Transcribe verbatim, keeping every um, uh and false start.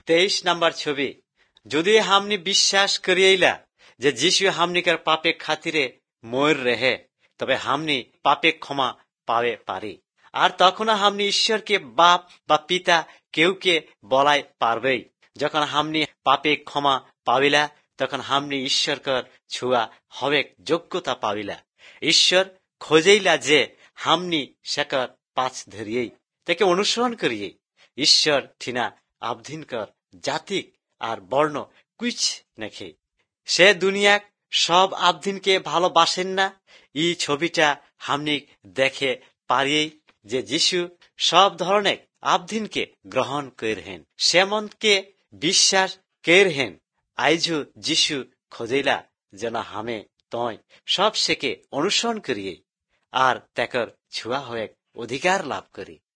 तेईस नंबर छवि যদি हमने বিশ্বাস करिएला যে যিশু हमनिकर पापे खातिरे মর रहे তবে हमने पापे क्षमा পাবে পারি আর তখন हमने ঈশ্বরকে বাপ বা পিতা কেউকে বলাই পারবে যখন हमने पापे क्षमा পাবিলা তখন हमने ঈশ্বরকর ছুয়া হবে যোগ্যতা পাবিলা ঈশ্বর খোঁজেইলা যে हमने সেকর পাছ ধরিয়ে তাকে অনুসরণ করিয়ে ঈশ্বর ঠিনা আবধিনকর জাতিক আর বর্ণ কুছ নেখে সে দুনিয়া সব আবধিনকে ভালোবাসেন না এই ছবিটা हमने দেখে পারিয়ে যে যিশু সব ধরনের আবধিনকে গ্রহণ করেন সেমনকে বিশ্বাস করেন আইজু যিশু খোঁজেলা যেন হামে তয় সব সেকে অনুসরণ করিয়ে আর তাকর ছুয়া হয়ে অধিকার লাভ করি।